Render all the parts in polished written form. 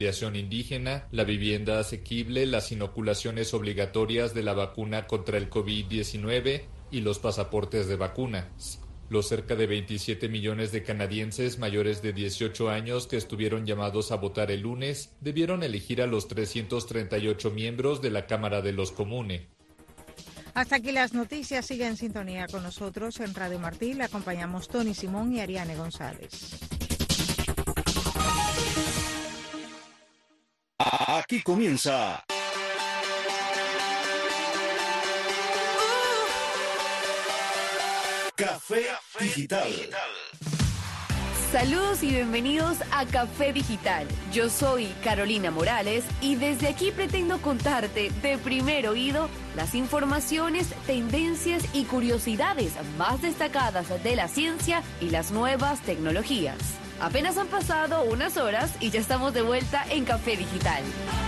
indígena, la vivienda asequible, las inoculaciones obligatorias de la vacuna contra el COVID-19 y los pasaportes de vacunas. Los cerca de 27 millones de canadienses mayores de 18 años que estuvieron llamados a votar el lunes debieron elegir a los 338 miembros de la Cámara de los Comunes. Hasta aquí las noticias. Sigue en sintonía con nosotros en Radio Martí. Le acompañamos Tony Simón y Ariane González. Aquí comienza Café Digital. Saludos y bienvenidos a Café Digital. Yo soy Carolina Morales y desde aquí pretendo contarte de primer oído las informaciones, tendencias y curiosidades más destacadas de la ciencia y las nuevas tecnologías. Apenas han pasado unas horas y ya estamos de vuelta en Café Digital.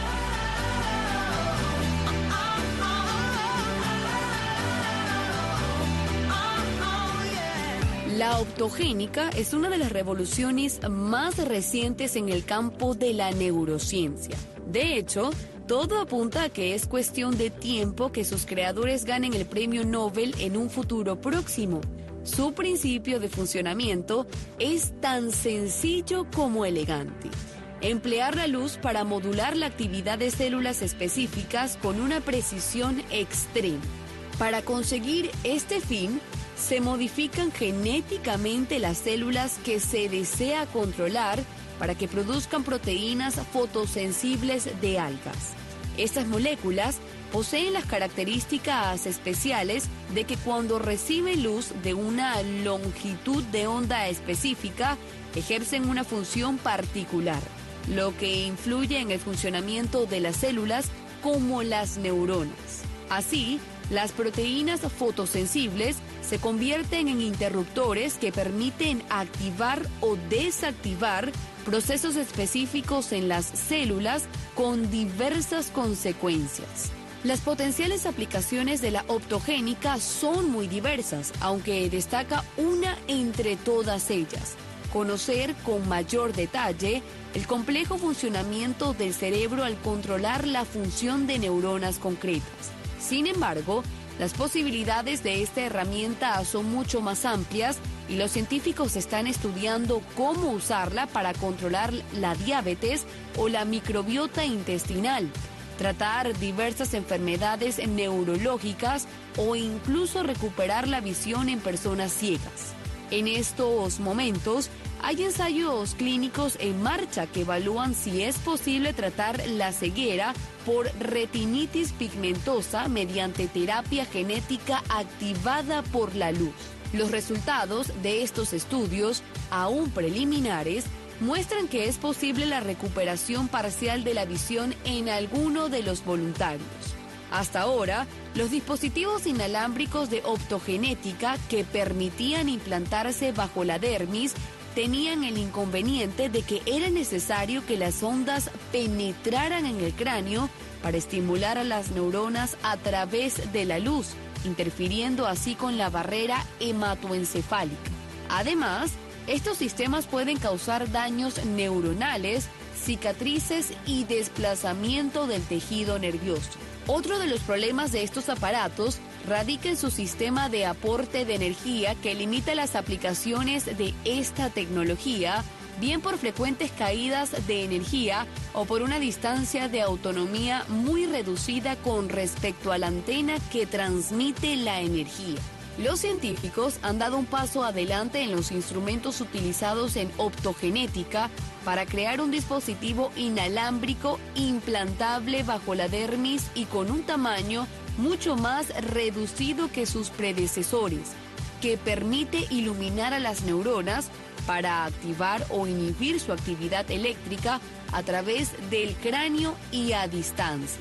La optogénica es una de las revoluciones más recientes en el campo de la neurociencia. De hecho, todo apunta a que es cuestión de tiempo que sus creadores ganen el premio Nobel en un futuro próximo. Su principio de funcionamiento es tan sencillo como elegante. Emplear la luz para modular la actividad de células específicas con una precisión extrema. Para conseguir este fin, se modifican genéticamente las células que se desea controlar para que produzcan proteínas fotosensibles de algas. Estas moléculas poseen las características especiales de que cuando reciben luz de una longitud de onda específica, ejercen una función particular, lo que influye en el funcionamiento de las células como las neuronas. Así, las proteínas fotosensibles se convierten en interruptores que permiten activar o desactivar procesos específicos en las células con diversas consecuencias. Las potenciales aplicaciones de la optogénica son muy diversas, aunque destaca una entre todas ellas: conocer con mayor detalle el complejo funcionamiento del cerebro al controlar la función de neuronas concretas. Sin embargo, las posibilidades de esta herramienta son mucho más amplias y los científicos están estudiando cómo usarla para controlar la diabetes o la microbiota intestinal, tratar diversas enfermedades neurológicas o incluso recuperar la visión en personas ciegas. En estos momentos, hay ensayos clínicos en marcha que evalúan si es posible tratar la ceguera por retinitis pigmentosa mediante terapia genética activada por la luz. Los resultados de estos estudios, aún preliminares, muestran que es posible la recuperación parcial de la visión en alguno de los voluntarios. Hasta ahora, los dispositivos inalámbricos de optogenética que permitían implantarse bajo la dermis tenían el inconveniente de que era necesario que las ondas penetraran en el cráneo para estimular a las neuronas a través de la luz, interfiriendo así con la barrera hematoencefálica. Además, estos sistemas pueden causar daños neuronales, cicatrices y desplazamiento del tejido nervioso. Otro de los problemas de estos aparatos radica en su sistema de aporte de energía que limita las aplicaciones de esta tecnología, bien por frecuentes caídas de energía o por una distancia de autonomía muy reducida con respecto a la antena que transmite la energía. Los científicos han dado un paso adelante en los instrumentos utilizados en optogenética para crear un dispositivo inalámbrico implantable bajo la dermis y con un tamaño mucho más reducido que sus predecesores, que permite iluminar a las neuronas para activar o inhibir su actividad eléctrica a través del cráneo y a distancia.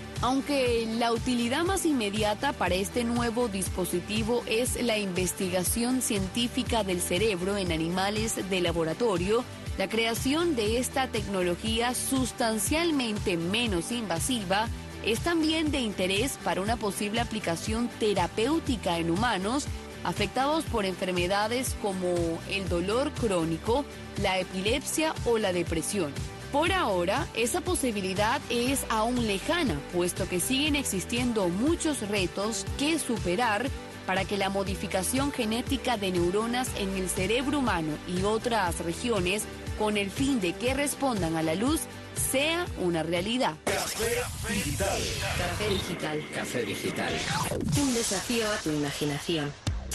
Aunque la utilidad más inmediata para este nuevo dispositivo es la investigación científica del cerebro en animales de laboratorio, la creación de esta tecnología sustancialmente menos invasiva es también de interés para una posible aplicación terapéutica en humanos afectados por enfermedades como el dolor crónico, la epilepsia o la depresión. Por ahora, esa posibilidad es aún lejana, puesto que siguen existiendo muchos retos que superar para que la modificación genética de neuronas en el cerebro humano y otras regiones, con el fin de que respondan a la luz, sea una realidad. Café Digital. Café Digital. Café Digital. Un desafío a tu imaginación.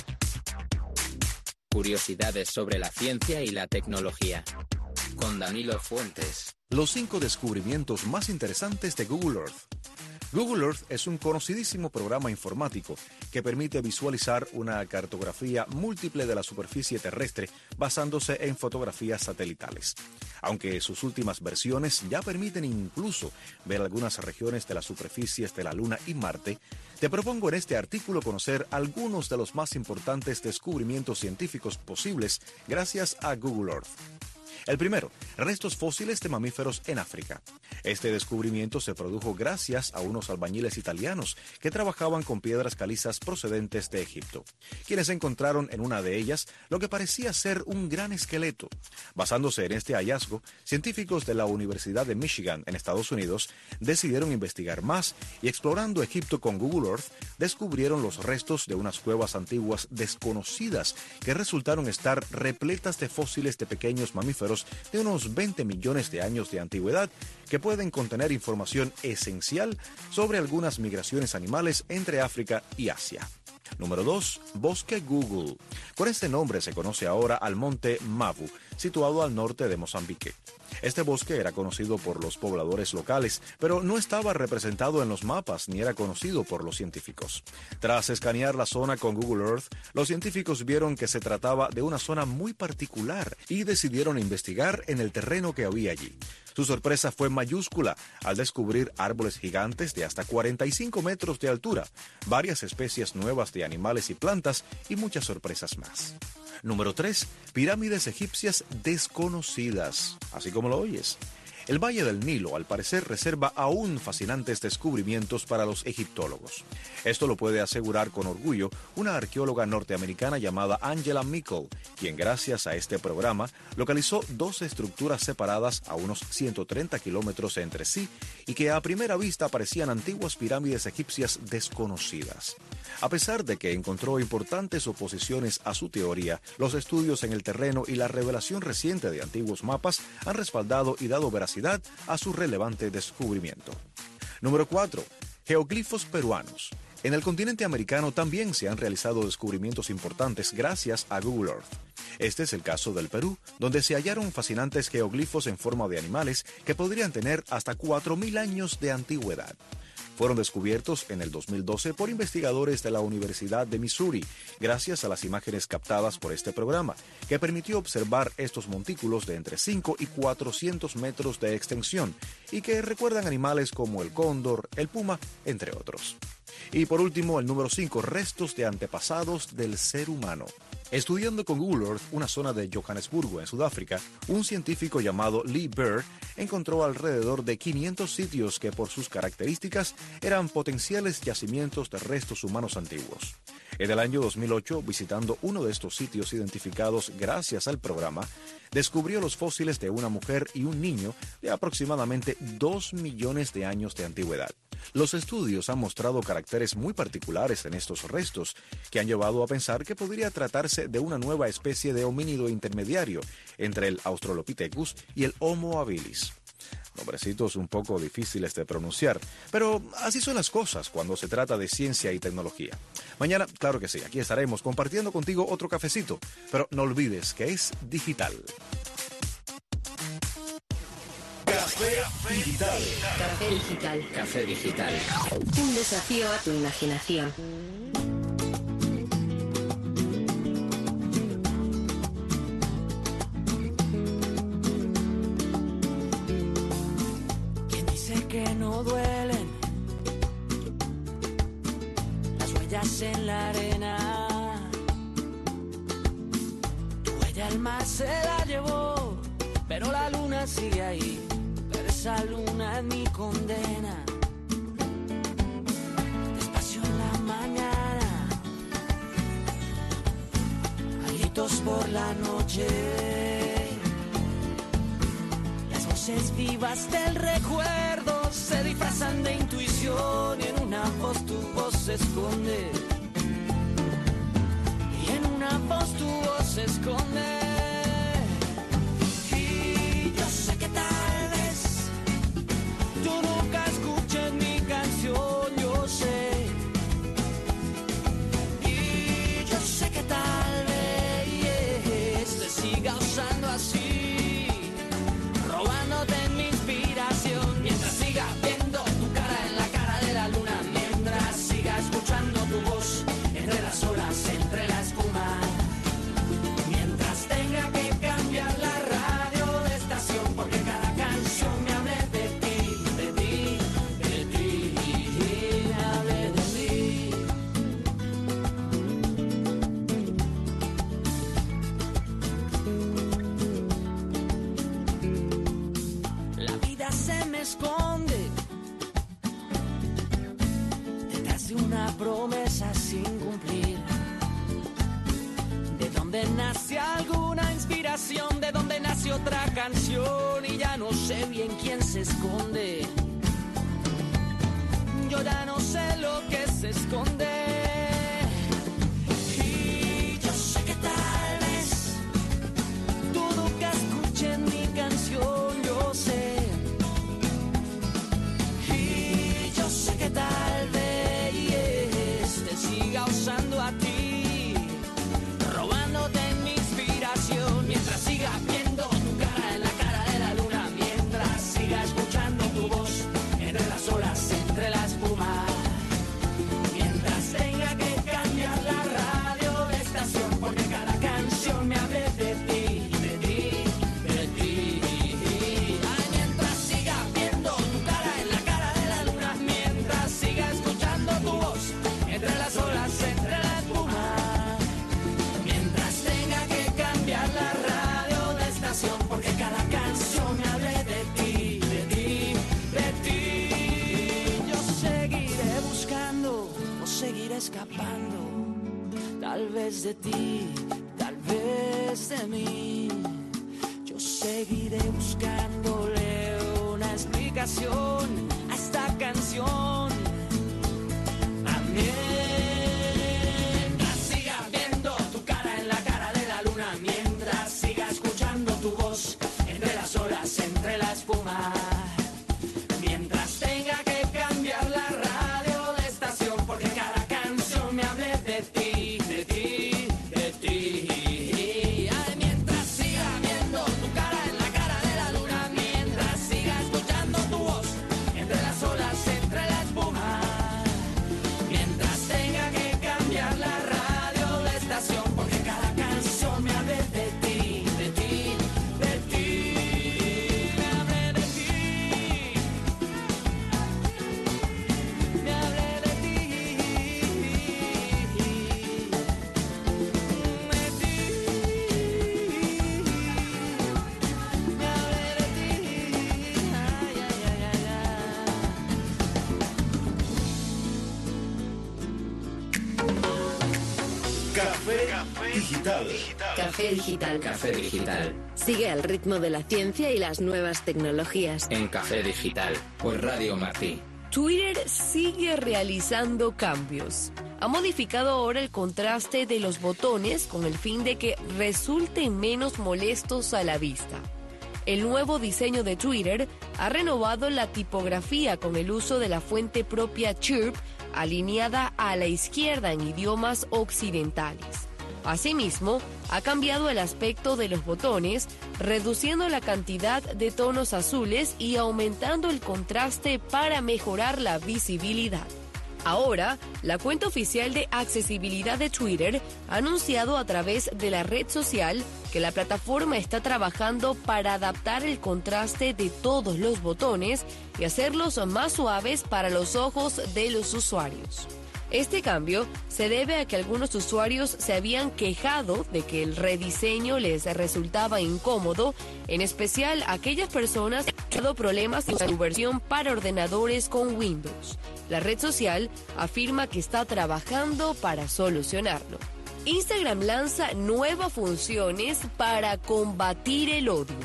Curiosidades sobre la ciencia y la tecnología. Con Danilo Fuentes. Los 5 descubrimientos más interesantes de Google Earth. Google Earth es un conocidísimo programa informático que permite visualizar una cartografía múltiple de la superficie terrestre basándose en fotografías satelitales. Aunque sus últimas versiones ya permiten incluso ver algunas regiones de las superficies de la Luna y Marte, te propongo en este artículo conocer algunos de los más importantes descubrimientos científicos posibles gracias a Google Earth. El primero, restos fósiles de mamíferos en África. Este descubrimiento se produjo gracias a unos albañiles italianos que trabajaban con piedras calizas procedentes de Egipto, quienes encontraron en una de ellas lo que parecía ser un gran esqueleto. Basándose en este hallazgo, científicos de la Universidad de Michigan en Estados Unidos decidieron investigar más y, explorando Egipto con Google Earth, descubrieron los restos de unas cuevas antiguas desconocidas que resultaron estar repletas de fósiles de pequeños mamíferos de unos 20 millones de años de antigüedad que pueden contener información esencial sobre algunas migraciones animales entre África y Asia. Número 2. Bosque Google. Con este nombre se conoce ahora al monte Mavu, situado al norte de Mozambique. Este bosque era conocido por los pobladores locales, pero no estaba representado en los mapas ni era conocido por los científicos. Tras escanear la zona con Google Earth, los científicos vieron que se trataba de una zona muy particular y decidieron investigar en el terreno que había allí. Su sorpresa fue mayúscula al descubrir árboles gigantes de hasta 45 metros de altura, varias especies nuevas de animales y plantas y muchas sorpresas más. Número 3. Pirámides egipcias desconocidas. Así como lo oyes. El Valle del Nilo, al parecer, reserva aún fascinantes descubrimientos para los egiptólogos. Esto lo puede asegurar con orgullo una arqueóloga norteamericana llamada Angela Meikle, quien gracias a este programa localizó 2 estructuras separadas a unos 130 kilómetros entre sí y que a primera vista parecían antiguas pirámides egipcias desconocidas. A pesar de que encontró importantes oposiciones a su teoría, los estudios en el terreno y la revelación reciente de antiguos mapas han respaldado y dado veracidad a su relevante descubrimiento. Número 4. Geoglifos peruanos. En el continente americano también se han realizado descubrimientos importantes gracias a Google Earth. Este es el caso del Perú, donde se hallaron fascinantes geoglifos en forma de animales que podrían tener hasta 4.000 años de antigüedad. Fueron descubiertos en el 2012 por investigadores de la Universidad de Missouri, gracias a las imágenes captadas por este programa, que permitió observar estos montículos de entre 5 y 400 metros de extensión y que recuerdan animales como el cóndor, el puma, entre otros. Y por último, el número 5, restos de antepasados del ser humano. Estudiando con Google Earth una zona de Johannesburgo, en Sudáfrica, un científico llamado Lee Baer encontró alrededor de 500 sitios que por sus características eran potenciales yacimientos de restos humanos antiguos. En el año 2008, visitando uno de estos sitios identificados gracias al programa, descubrió los fósiles de una mujer y un niño de aproximadamente 2 millones de años de antigüedad. Los estudios han mostrado caracteres muy particulares en estos restos, que han llevado a pensar que podría tratarse de una nueva especie de homínido intermediario entre el Australopithecus y el Homo habilis. Nombrecitos un poco difíciles de pronunciar, pero así son las cosas cuando se trata de ciencia y tecnología. Mañana, claro que sí, aquí estaremos compartiendo contigo otro cafecito, pero no olvides que es digital. Café Digital. Café Digital. Café Digital. Un desafío a tu imaginación. ¿Quién dice que no duelen las huellas en la arena? Tu huella al mar se la llevó, pero la luna sigue ahí. Pero esa luna es mi condena. Despacio en la mañana, a gritos por la noche, las voces voces vivas del recuerdo se disfrazan de intuición y en una voz tu voz se esconde. Y en una voz tu voz se esconde. Y yo sé que tal vez tú nunca escuches mi canción, yo sé. Y yo sé que tal vez te siga usando así, robándote mi inspiración, mientras siga viendo tu cara en la cara de la luna, mientras siga escuchando tu voz entre las olas, entre la espuma, mientras tenga que cambiar la radio de estación, porque cada canción me hable de ti, de ti, de ti, me hable de ti. La vida se me esconde detrás de una promesa sin cumplir. De donde nace alguna inspiración, de donde nace otra canción, y ya no sé bien quién se esconde. Yo ya no sé lo que se esconde. Y yo sé que tal vez tú nunca escuches mi canción, yo sé. Y yo sé que tal vez te siga usando a ti, robándote mi inspiración, mientras siga viendo tu cara en la cara de la luna, mientras siga escuchando tu voz entre las olas, entre la espuma, mientras tenga que cambiar la radio de estación, porque cada canción me hable de ti, de ti, de ti. Ay, mientras siga viendo tu cara en la cara de la luna, mientras siga escuchando tu voz entre las olas, entre la espuma, mientras tenga que cambiar la radio de estación, porque cada canción me hable de ti, de ti, de ti. Yo seguiré buscando o seguiré escapando, tal vez de ti, tal vez de mí. Yo seguiré buscándole una explicación a esta canción. Mientras siga viendo tu cara en la cara de la luna, mientras siga escuchando tu voz entre las olas, entre la espuma, mientras tenga que cambiar la radio de estación, porque cada canción me hable de ti, de ti, de ti. Ay, mientras siga viendo tu cara en la cara de la luna, mientras siga escuchando tu voz entre las olas, entre la espuma, mientras tenga que cambiar la radio de estación, porque cada canción me hable de ti, de ti, de ti, me hable de ti, me hable de ti, me hable de ti, ay, ay, ay, ay, ay. Café Digital. Café Digital. Café Digital. Sigue al ritmo de la ciencia y las nuevas tecnologías. En Café Digital. Por Radio Martí. Twitter sigue realizando cambios. Ha modificado ahora el contraste de los botones con el fin de que resulten menos molestos a la vista. El nuevo diseño de Twitter ha renovado la tipografía con el uso de la fuente propia Chirp, alineada a la izquierda en idiomas occidentales. Asimismo, ha cambiado el aspecto de los botones, reduciendo la cantidad de tonos azules y aumentando el contraste para mejorar la visibilidad. Ahora, la cuenta oficial de accesibilidad de Twitter ha anunciado a través de la red social que la plataforma está trabajando para adaptar el contraste de todos los botones y hacerlos más suaves para los ojos de los usuarios. Este cambio se debe a que algunos usuarios se habían quejado de que el rediseño les resultaba incómodo, en especial aquellas personas que han tenido problemas en su versión para ordenadores con Windows. La red social afirma que está trabajando para solucionarlo. Instagram lanza nuevas funciones para combatir el odio.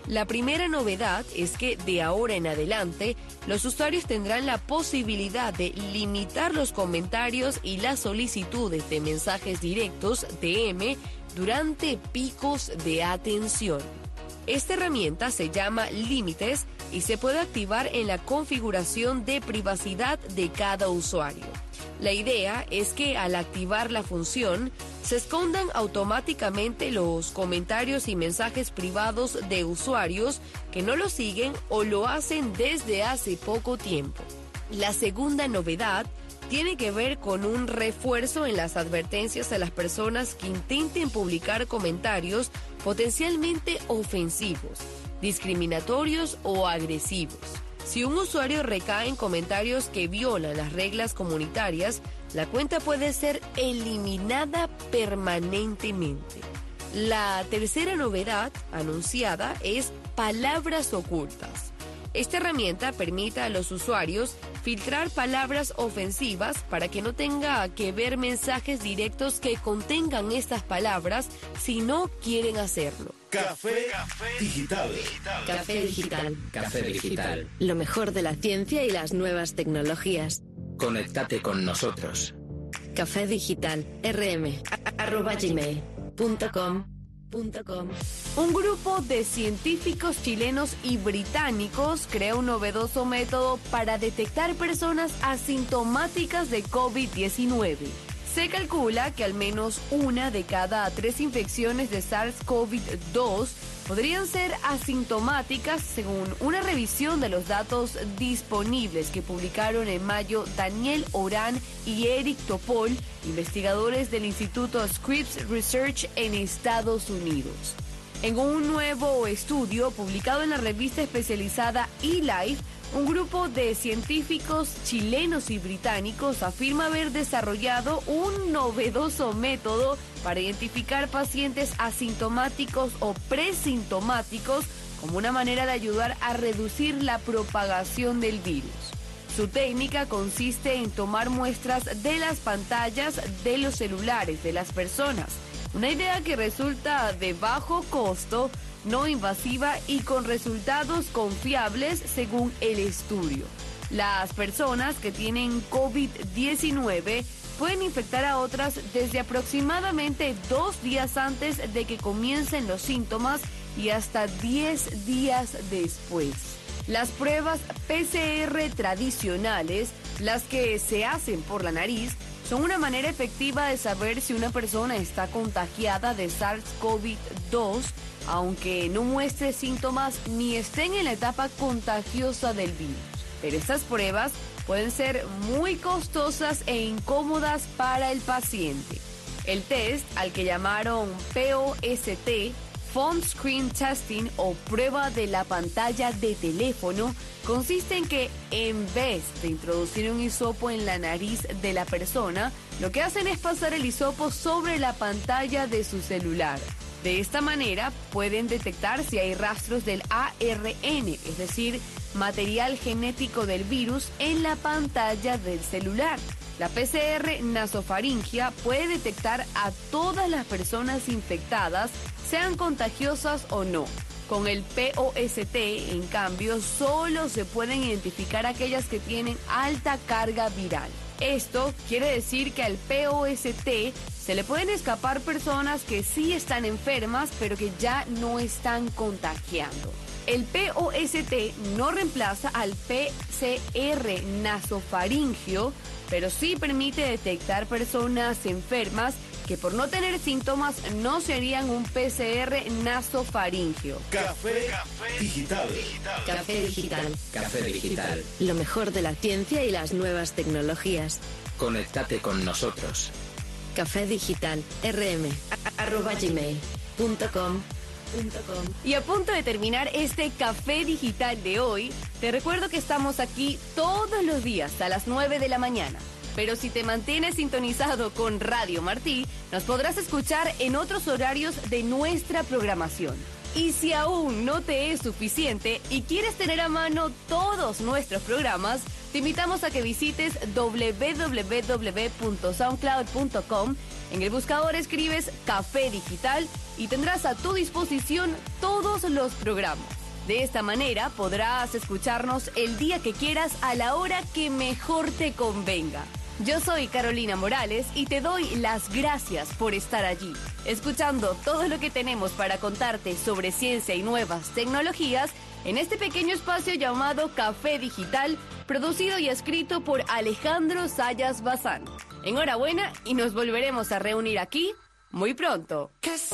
La primera novedad es que de ahora en adelante los usuarios tendrán la posibilidad de limitar los comentarios y las solicitudes de mensajes directos DM durante picos de atención. Esta herramienta se llama Límites y se puede activar en la configuración de privacidad de cada usuario. La idea es que al activar la función, se escondan automáticamente los comentarios y mensajes privados de usuarios que no lo siguen o lo hacen desde hace poco tiempo. La segunda novedad tiene que ver con un refuerzo en las advertencias a las personas que intenten publicar comentarios potencialmente ofensivos, discriminatorios o agresivos. Si un usuario recae en comentarios que violan las reglas comunitarias, la cuenta puede ser eliminada permanentemente. La tercera novedad anunciada es palabras ocultas. Esta herramienta permite a los usuarios filtrar palabras ofensivas para que no tenga que ver mensajes directos que contengan estas palabras si no quieren hacerlo. Café Digital. Café Digital. Café Digital. Lo mejor de la ciencia y las nuevas tecnologías. Conéctate con nosotros. Café Digital. rm@gmail.com. Un grupo de científicos chilenos y británicos crea un novedoso método para detectar personas asintomáticas de COVID-19. Se calcula que al menos 1 de cada 3 infecciones de SARS-CoV-2 podrían ser asintomáticas según una revisión de los datos disponibles que publicaron en mayo Daniel Oran y Eric Topol, investigadores del Instituto Scripps Research en Estados Unidos. En un nuevo estudio publicado en la revista especializada eLife, un grupo de científicos chilenos y británicos afirma haber desarrollado un novedoso método para identificar pacientes asintomáticos o presintomáticos como una manera de ayudar a reducir la propagación del virus. Su técnica consiste en tomar muestras de las pantallas de los celulares de las personas, una idea que resulta de bajo costo, no invasiva y con resultados confiables según el estudio. Las personas que tienen COVID-19 pueden infectar a otras desde aproximadamente 2 días antes de que comiencen los síntomas y hasta 10 días después. Las pruebas PCR tradicionales, las que se hacen por la nariz, son una manera efectiva de saber si una persona está contagiada de SARS-CoV-2, aunque no muestre síntomas ni estén en la etapa contagiosa del virus. Pero estas pruebas pueden ser muy costosas e incómodas para el paciente. El test, al que llamaron POST, Phone Screen Testing o prueba de la pantalla de teléfono, consiste en que en vez de introducir un hisopo en la nariz de la persona, lo que hacen es pasar el hisopo sobre la pantalla de su celular. De esta manera pueden detectar si hay rastros del ARN, es decir, material genético del virus en la pantalla del celular. La PCR nasofaringia puede detectar a todas las personas infectadas, sean contagiosas o no. Con el POST, en cambio, solo se pueden identificar aquellas que tienen alta carga viral. Esto quiere decir que al POST se le pueden escapar personas que sí están enfermas, pero que ya no están contagiando. El POST no reemplaza al PCR nasofaringio, pero sí permite detectar personas enfermas que por no tener síntomas no se harían un PCR nasofaringio. Café Digital. Café Digital. Café Digital. Lo mejor de la ciencia y las nuevas tecnologías. Conéctate con nosotros. Café Digital. rm@gmail.com. Y a punto de terminar este Café Digital de hoy, te recuerdo que estamos aquí todos los días a las 9 de la mañana. Pero si te mantienes sintonizado con Radio Martí, nos podrás escuchar en otros horarios de nuestra programación. Y si aún no te es suficiente y quieres tener a mano todos nuestros programas, te invitamos a que visites www.soundcloud.com. En el buscador escribes Café Digital y tendrás a tu disposición todos los programas. De esta manera podrás escucharnos el día que quieras a la hora que mejor te convenga. Yo soy Carolina Morales y te doy las gracias por estar allí, escuchando todo lo que tenemos para contarte sobre ciencia y nuevas tecnologías en este pequeño espacio llamado Café Digital, producido y escrito por Alejandro Sayas Bazán. Enhorabuena y nos volveremos a reunir aquí muy pronto.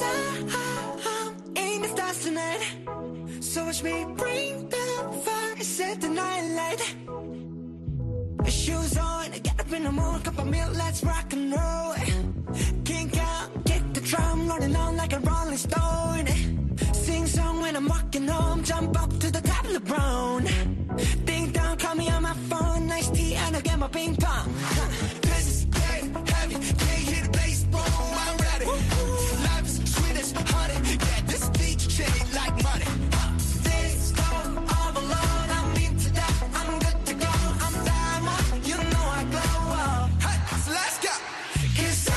Shoes on, get up in the morning, cup of milk, let's rock and roll. Kink out, get the drum, rolling on like a rolling stone. Sing song when I'm walking home, jump up to the top of the brown. Ding dong, call me on my phone, nice tea and I'll get my ping pong. This is getting heavy, can't hear the bass, boom, I'm ready. Life is sweet as honey, yeah, this beach chain like money. This go all alone, I'm into that, I'm good to go. You know I glow up. Hey, so let's go. 'Cause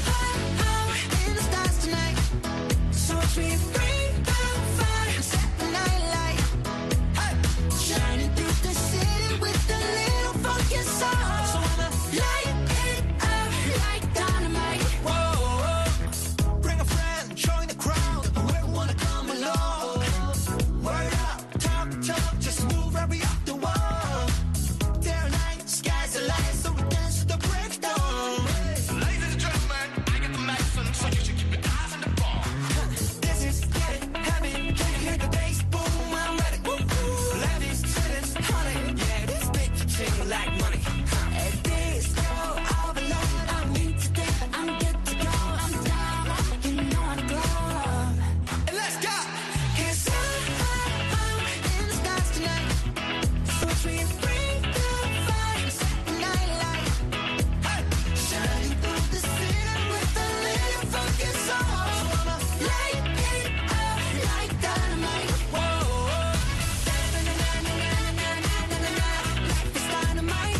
I'm in the stars tonight. So watch me bring the fire and set the night light. Hey, shining through the city with a little funky soul. So I'ma light it up like dynamite. Whoa, bring a friend, join the crowd. Whoever wanna come along. Word up, talk, just move right up the wall. Day or night, sky's the limit, so we dance to the breakdown. Ladies and gentlemen, I got the medicine, so you should keep your eyes on the ball. This is getting heavy, can you hear the bass? Boom, I'm ready. Ladies, cities, honey, yeah, this bitch ching like money. At this go all alone, I'm into that, I'm good to go, I'm down, you know how to glow. And let's go, 'cause I'm in the stars tonight, so watch me bring the fire, set the night light. Hey, shining through the city with a little funky soul. So I'ma light it up like dynamite. Whoa, na-na-na-na-na-na-na-na-na-na. Life is dynamite.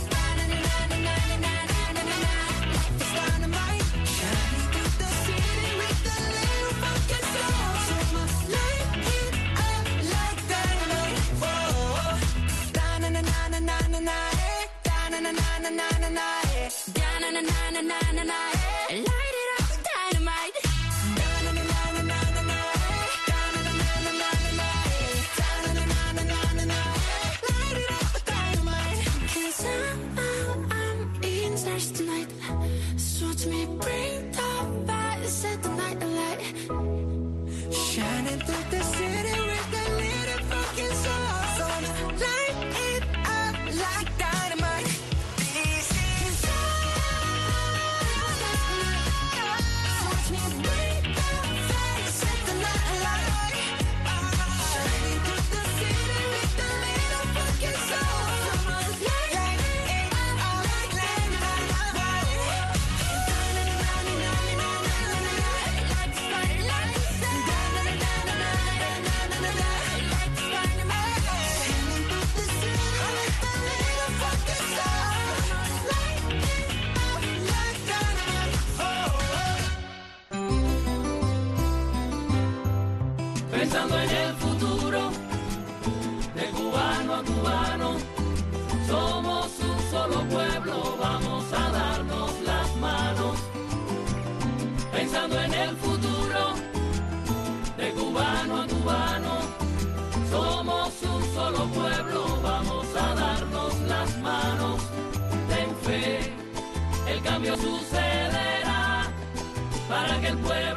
Na-na-na-na-na-na-na-na-na-na. Life is dynamite. Shining through the city with a little funky soul. So I'ma light it up like dynamite. Whoa, da-na-na-na-na-na-na-na. Da-na-na-na-na-na-na. Da-na-na-na-na-na-na. Light it up, dynamite. Da-na-na-na-na-na-na. Da-na-na-na-na-na-na. Da-na-na-na-na-na-na. Light it up, dynamite. 'Cause I'm in stars tonight. So watch me bring the fire, set the night alight. Shining through the city with a little fucking soul. So I'ma light it up like dynamite. This is so watch me bring the fire, set the night alight. Shining through the city with a little fucking soul. So I'ma light it up like dynamite. Pensando en el futuro, de cubano a cubano, somos un solo pueblo, vamos a darnos las manos. Pensando en el futuro, de cubano a cubano, somos un solo pueblo, vamos a darnos las manos. Ten fe, el cambio sucederá para que el pueblo